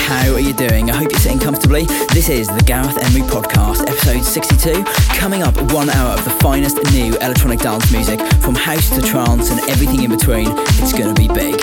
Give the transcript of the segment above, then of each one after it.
how are you doing? I hope you're sitting comfortably. This is the Gareth Emery Podcast, episode 62. Coming up, 1 hour of the finest new electronic dance music, from house to trance and everything in between. It's gonna be big.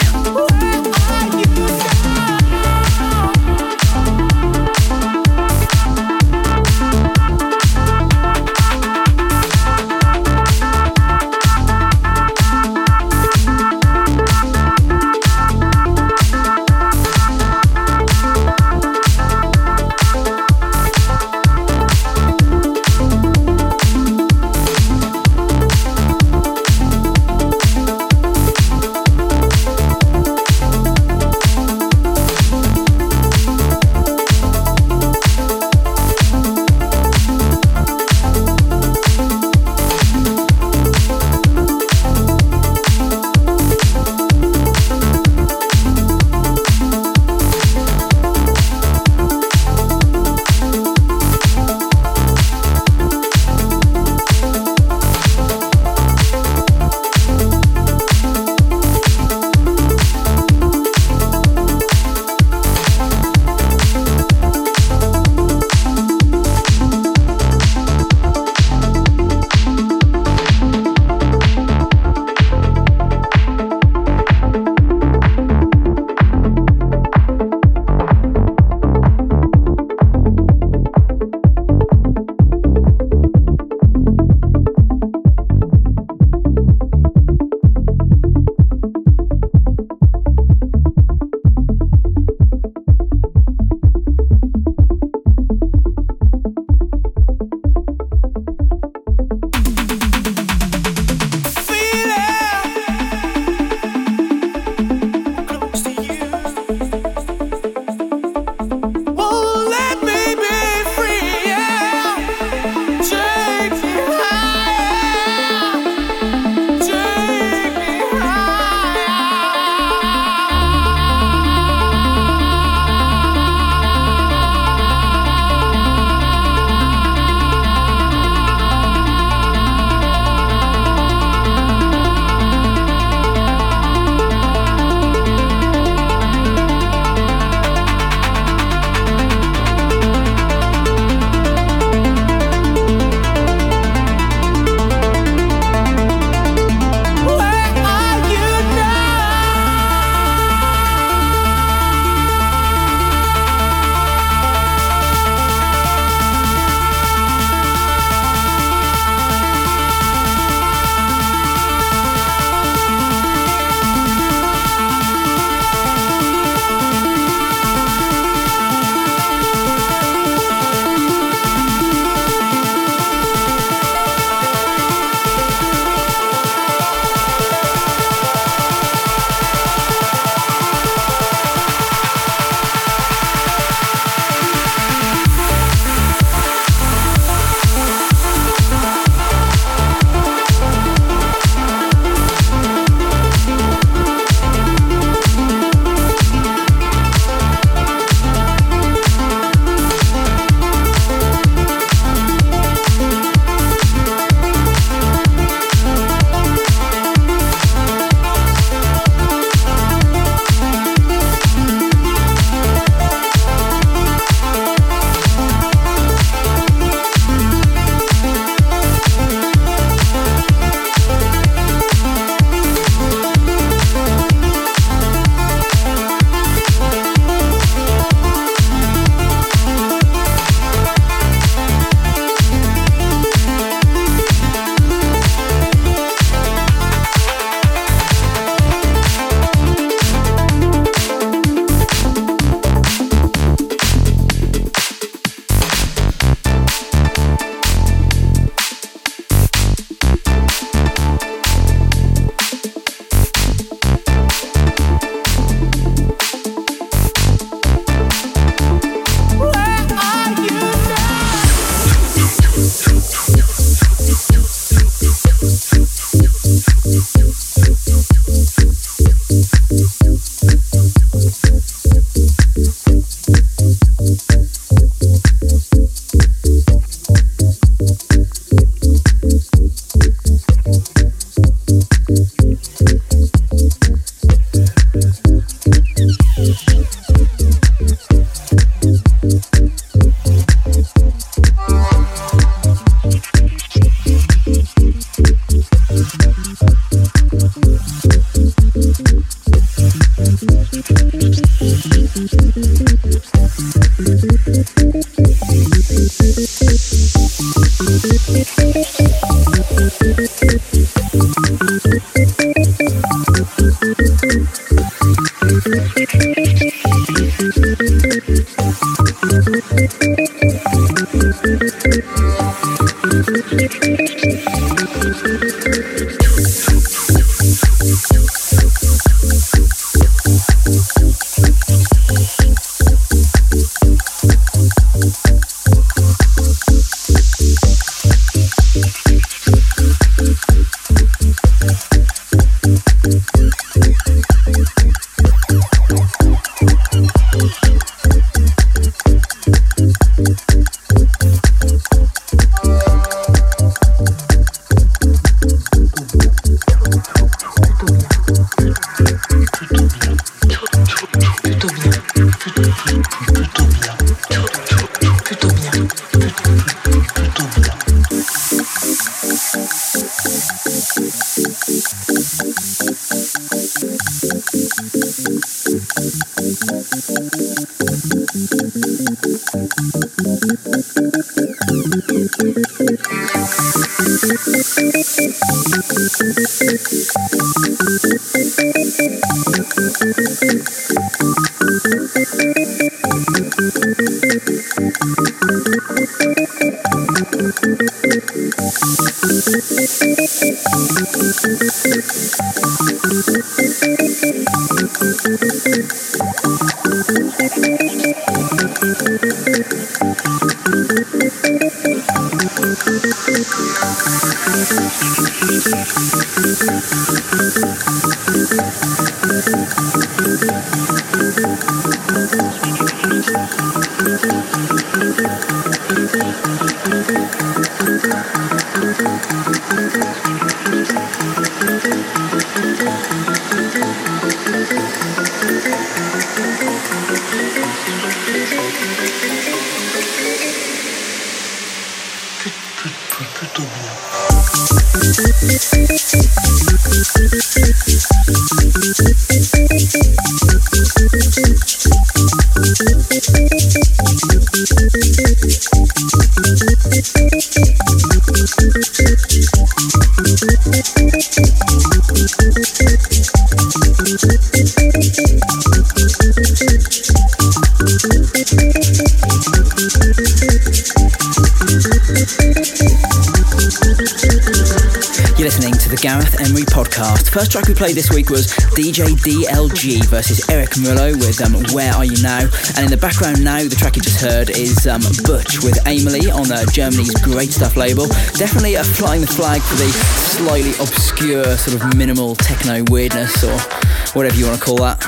You're listening to the Gareth Emery podcast. First track we played this week was DJ DLG versus Eric Mullo with Where Are You Now? And in the background now, the track you just heard is Butch with Amelie on Germany's Great Stuff label. Definitely flying the flag for the slightly obscure sort of minimal techno weirdness or whatever you want to call that.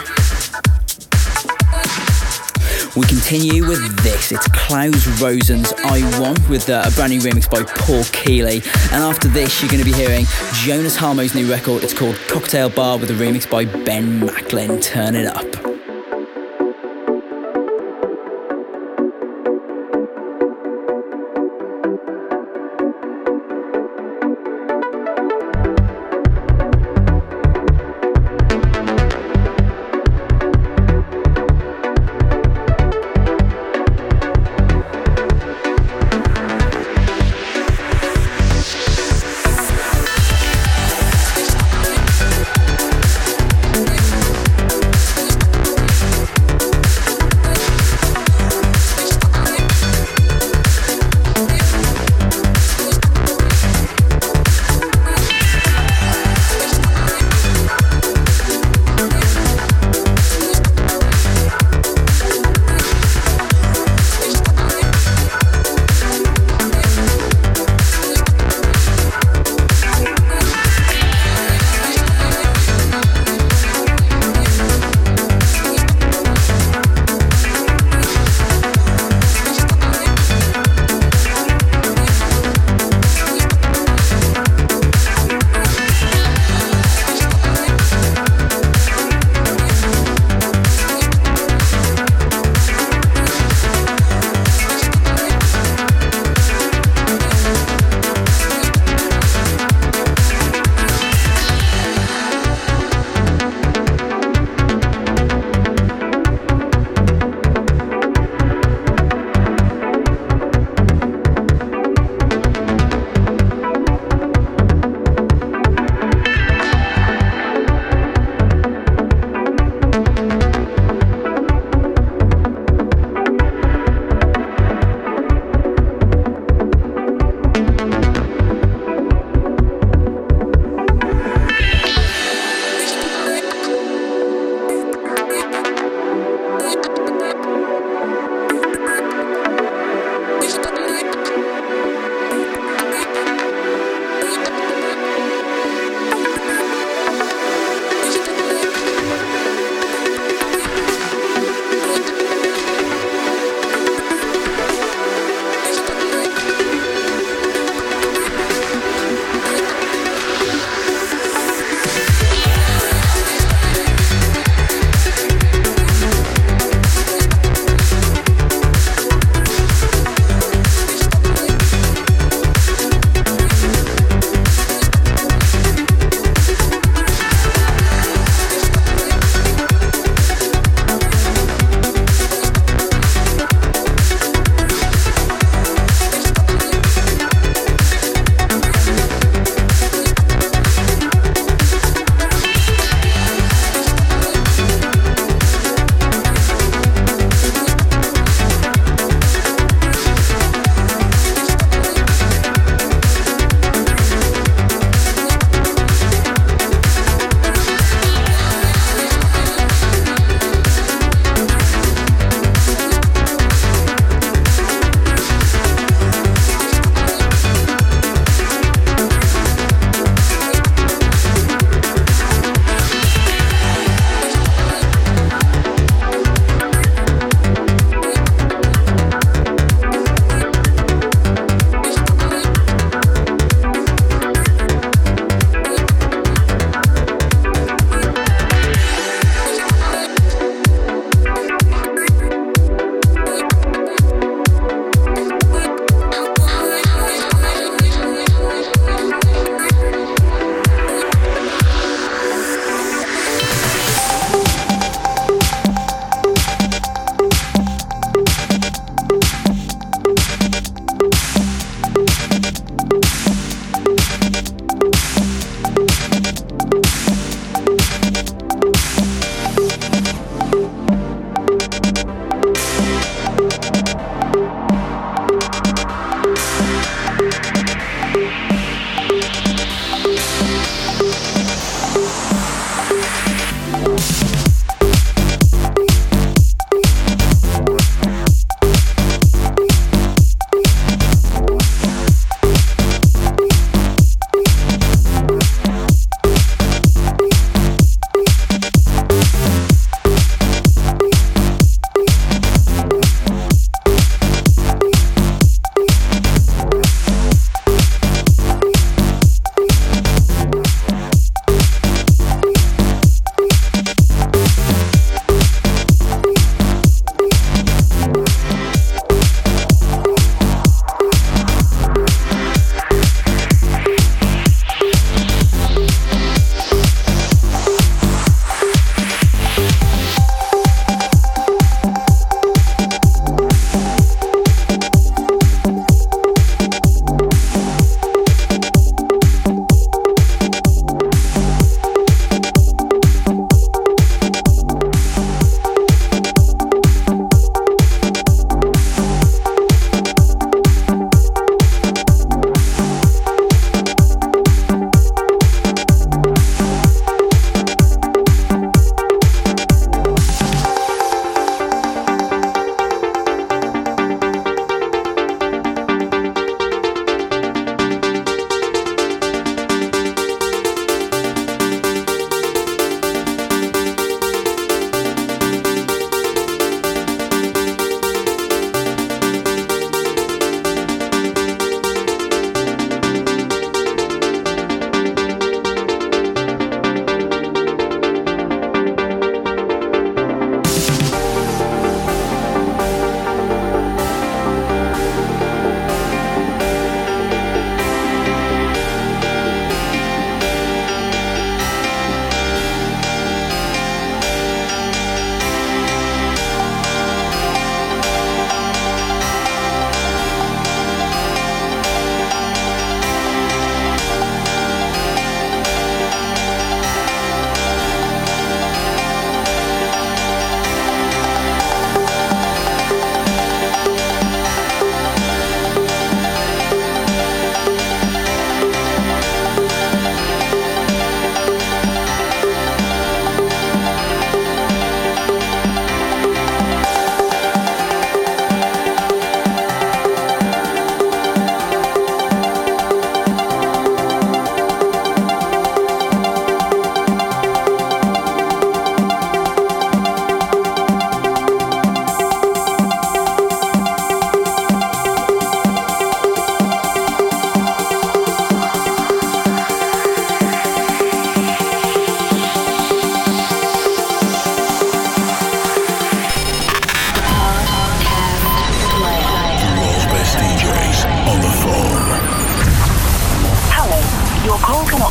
We continue with this. It's Klaus Rosen's I Want with a brand new remix by Paul Keeley. And after this, you're going to be hearing Jonas Harmo's new record. It's called Cocktail Bar with a remix by Ben Macklin. Turn it up.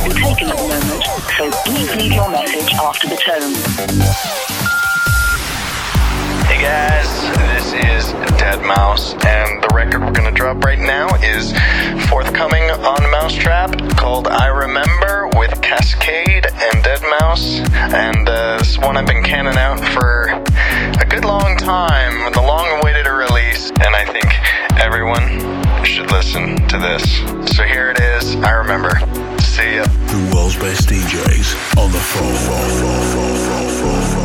not be taken at the moment, so please leave your message after the tone. Hey guys, this is deadmau5, and the record we're gonna drop right now is forthcoming on Mousetrap, called I Remember with Cascade and deadmau5, and this is one I've been canning out for a good long time, the long-awaited release, and I think everyone should listen to this. So here it is, I Remember. See ya. The world's best DJs on the phone.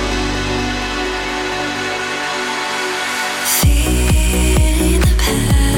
Feeling the past.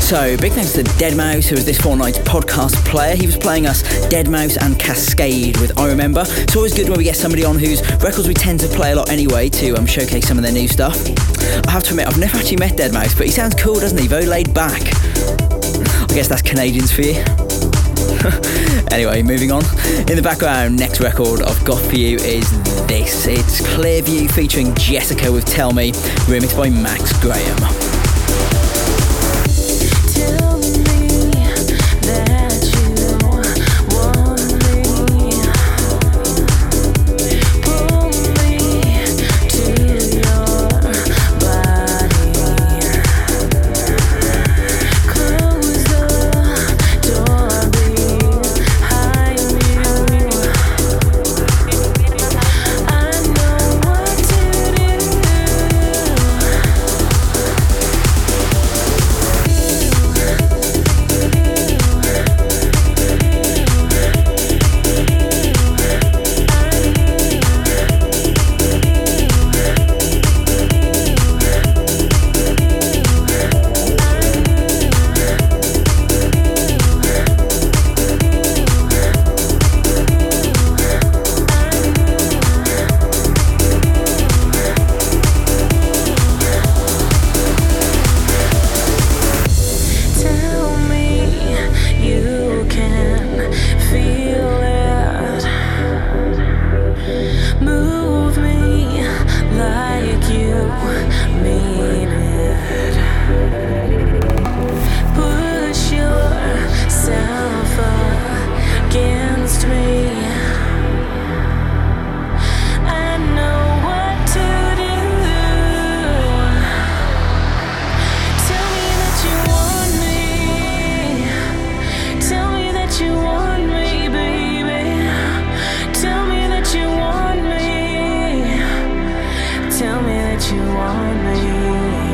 So, big thanks to Deadmau5, who is this fortnight's podcast player. He was playing us Deadmau5 and Cascade with I Remember. It's always good when we get somebody on whose records we tend to play a lot anyway to showcase some of their new stuff. I have to admit, I've never actually met Deadmau5, but he sounds cool, doesn't he? Very laid back. I guess that's Canadians for you. Anyway, moving on. In the background, next record I've got for you is this. It's Clearview featuring Jessica with Tell Me, remixed by Max Graham. Tell me that you want me.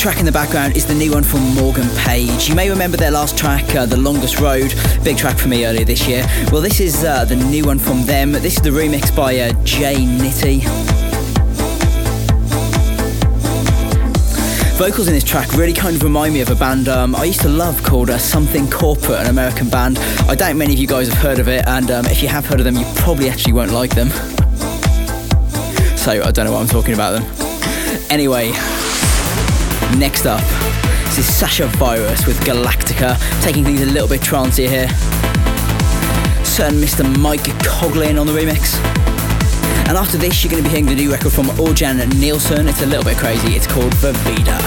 track in the background is the new one from Morgan Page. You may remember their last track, The Longest Road, big track for me earlier this year. Well, this is the new one from them. This is the remix by Jay Nitty. Vocals in this track really kind of remind me of a band I used to love called Something Corporate, an American band. I doubt many of you guys have heard of it, and if you have heard of them, you probably actually won't like them. So I don't know what I'm talking about them. Anyway, next up, this is Sasha Virus with Galactica, taking things a little bit trancey here. Certain Mr. Mike Coughlin on the remix. And after this, you're going to be hearing the new record from Orjan Nilsson. It's a little bit crazy. It's called Verbida.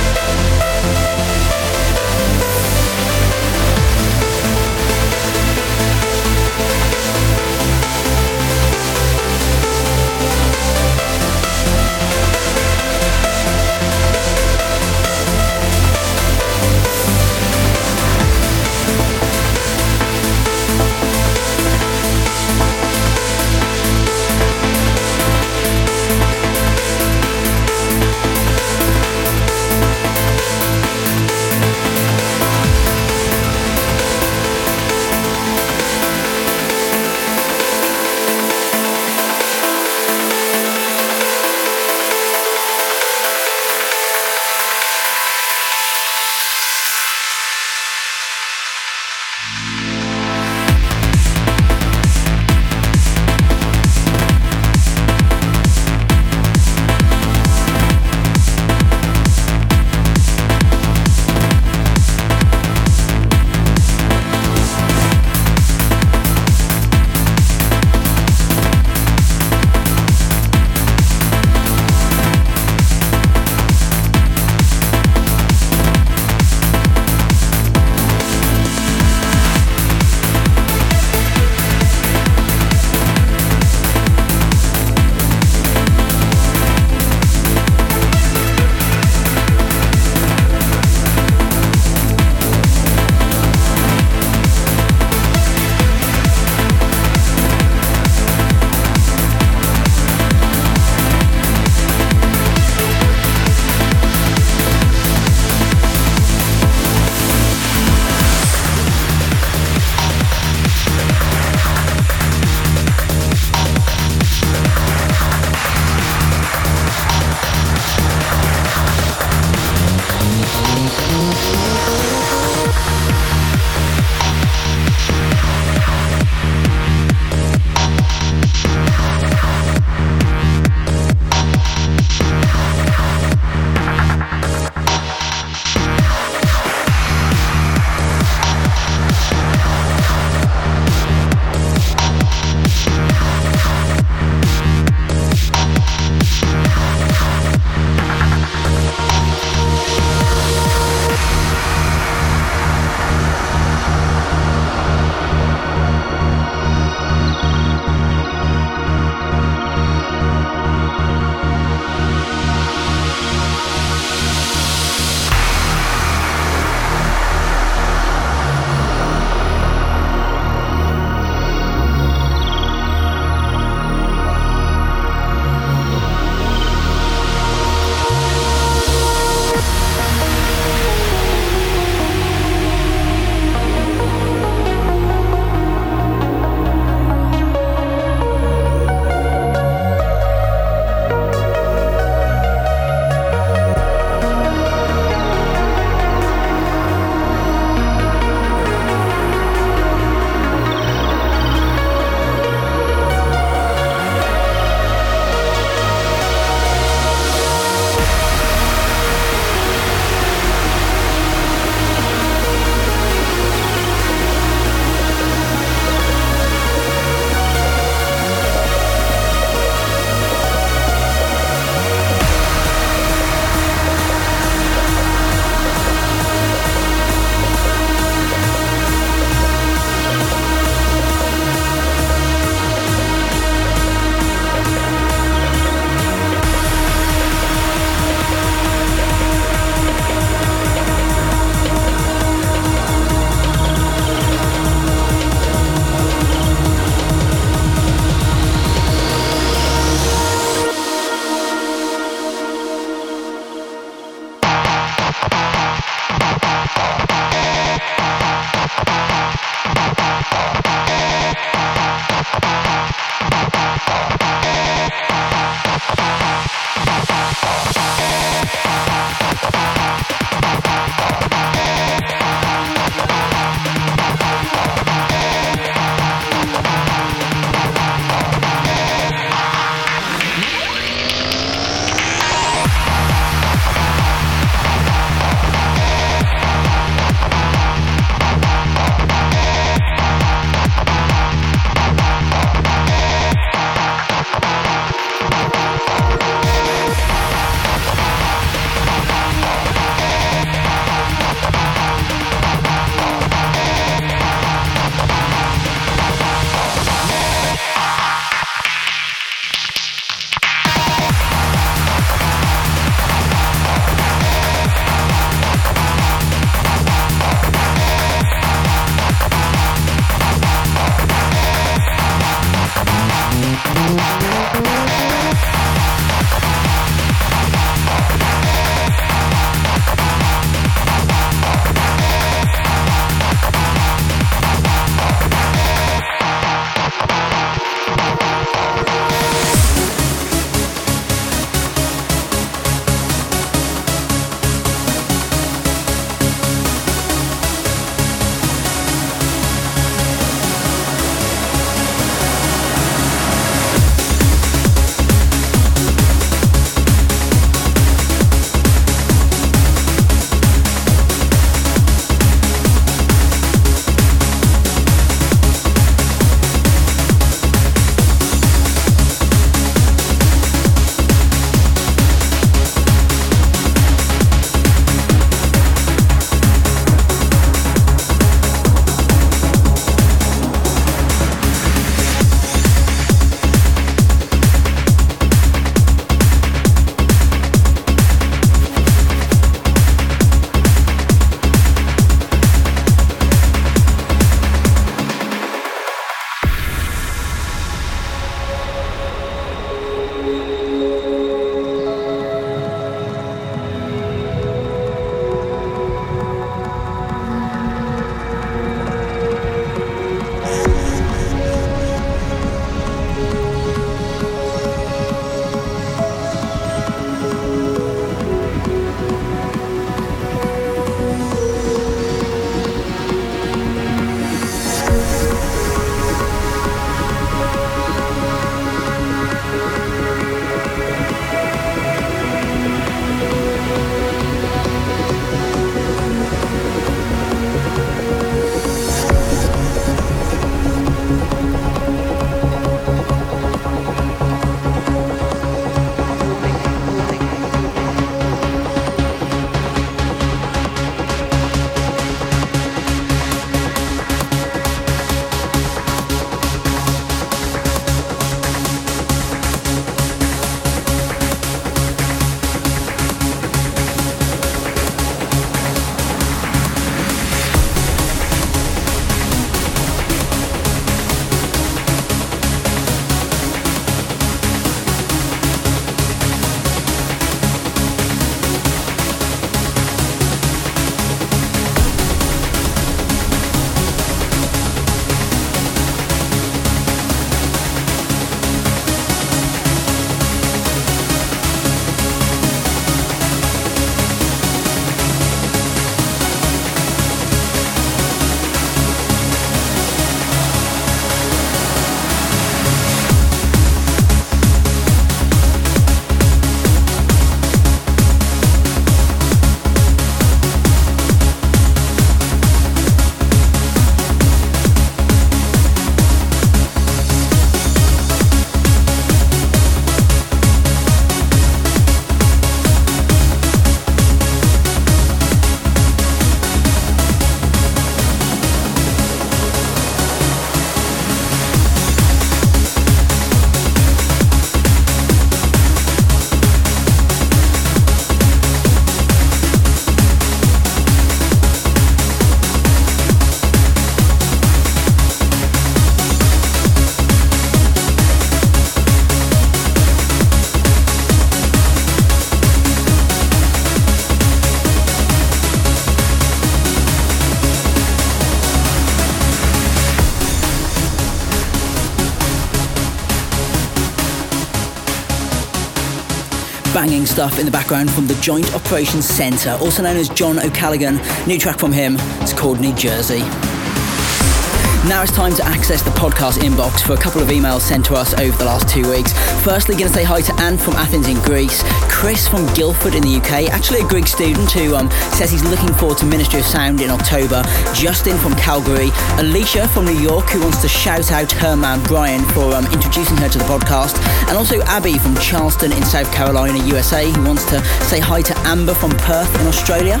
banging stuff in the background from the Joint Operations Centre, also known as John O'Callaghan. New track from him, it's called New Jersey. Now it's time to access the podcast inbox for a couple of emails sent to us over the last 2 weeks. Firstly, going to say hi to Anne from Athens in Greece, Chris from Guildford in the UK, actually a Greek student who says he's looking forward to Ministry of Sound in October, Justin from Calgary, Alicia from New York who wants to shout out her man Brian for introducing her to the podcast, and also Abby from Charleston in South Carolina, USA, who wants to say hi to Amber from Perth in Australia.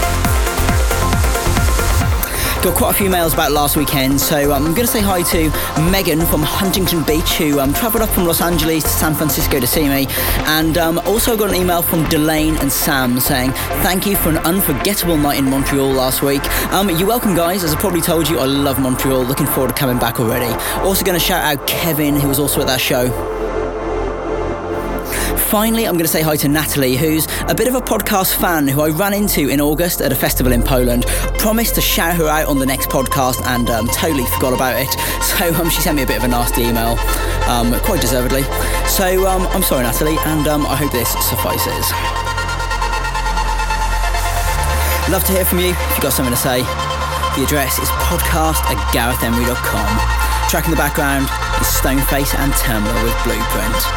Got quite a few mails about last weekend, so I'm going to say hi to Megan from Huntington Beach, who travelled up from Los Angeles to San Francisco to see me, and also got an email from Delane and Sam saying thank you for an unforgettable night in Montreal last week. You're welcome, guys. As I probably told you, I love Montreal. Looking forward to coming back already. Also going to shout out Kevin, who was also at that show. Finally, I'm going to say hi to Natalie, who's a bit of a podcast fan who I ran into in August at a festival in Poland. Promised to shout her out on the next podcast and totally forgot about it. So she sent me a bit of a nasty email, quite deservedly. So I'm sorry, Natalie, and I hope this suffices. Love to hear from you if you've got something to say. The address is podcast@GarethEmery.com. Track in the background is Stoneface and Terminal with Blueprint.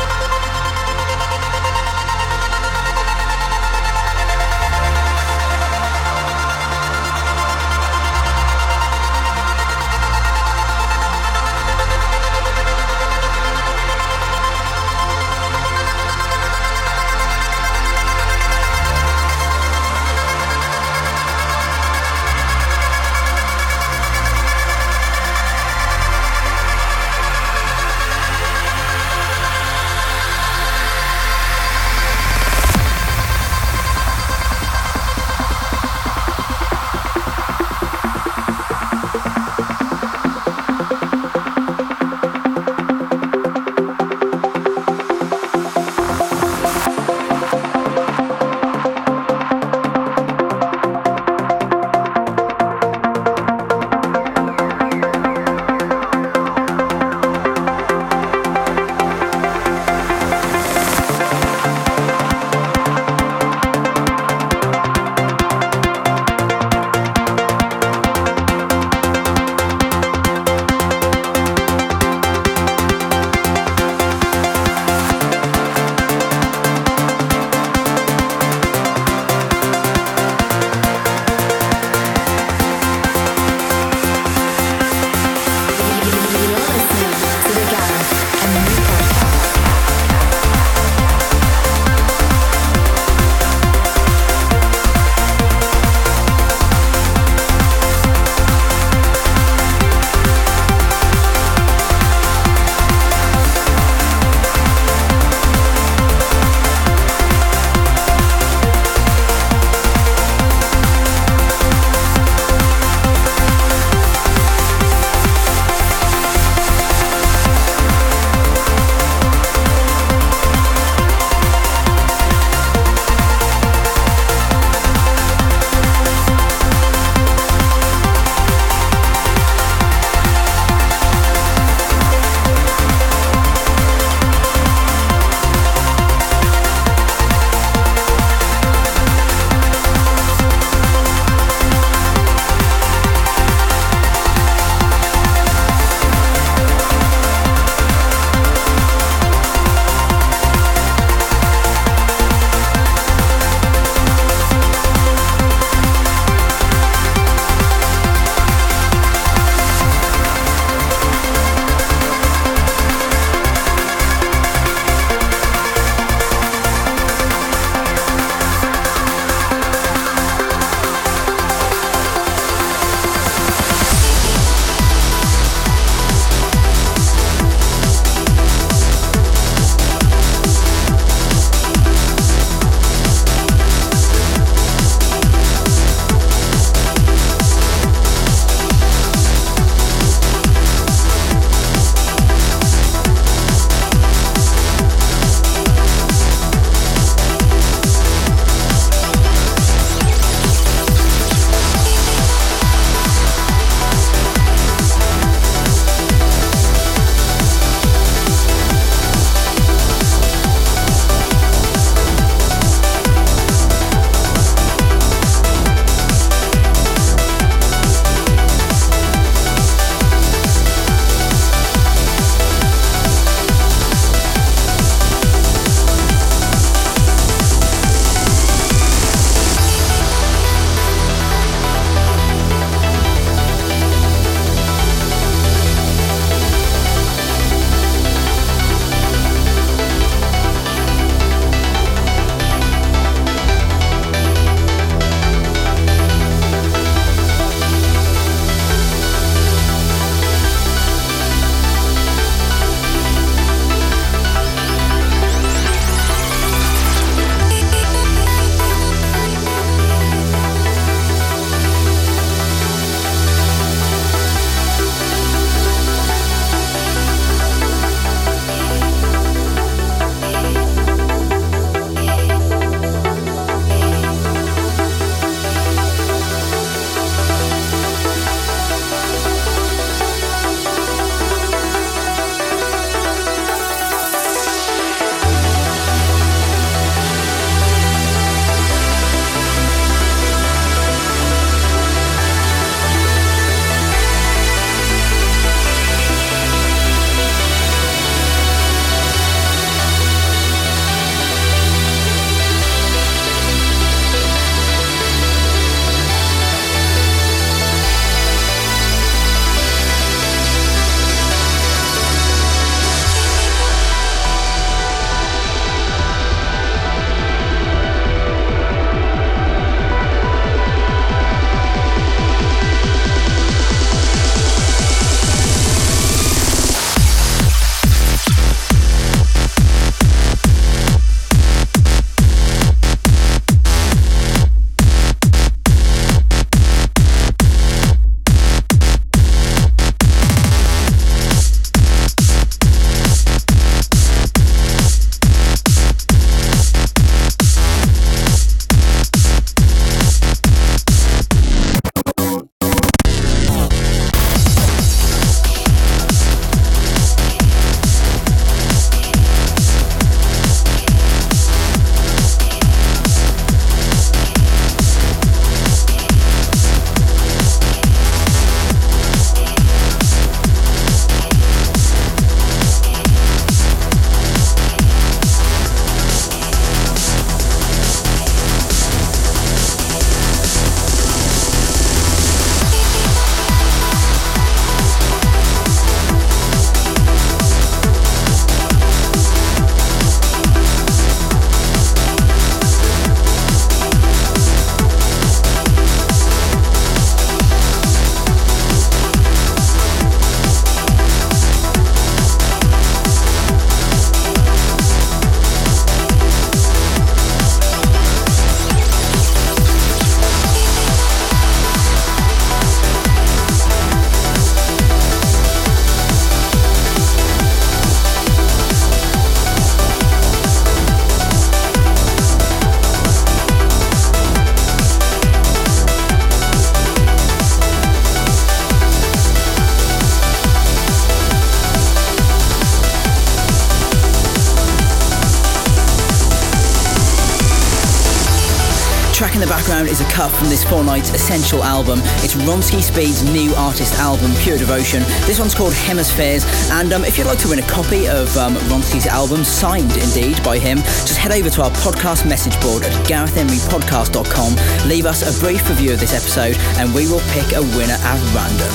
in the background is a cut from this fortnight's Essential album. It's Ronski Speed's new artist album, Pure Devotion. This one's called Hemispheres, and if you'd like to win a copy of Ronski's album, signed indeed by him, just head over to our podcast message board at GarethEmeryPodcast.com, leave us a brief review of this episode, and we will pick a winner at random.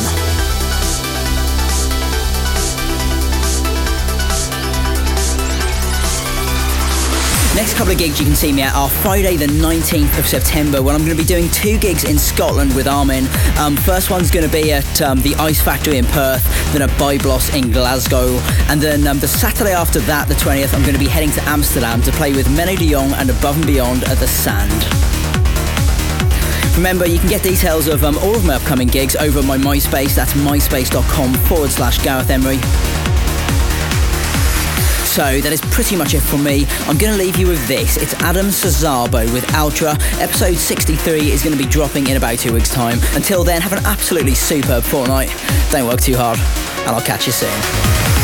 Next couple of gigs you can see me at are Friday the 19th of September, when I'm going to be doing 2 gigs in Scotland with Armin. First one's going to be at the Ice Factory in Perth, then at Byblos in Glasgow, and then the Saturday after that, the 20th, I'm going to be heading to Amsterdam to play with Menno de Jong and Above and Beyond at the Sand. Remember, you can get details of all of my upcoming gigs over at my MySpace. That's myspace.com/Gareth Emery. So that is pretty much it from me. I'm going to leave you with this. It's Adam Sazabo with Ultra. Episode 63 is going to be dropping in about 2 weeks' time. Until then, have an absolutely superb fortnight. Don't work too hard, and I'll catch you soon.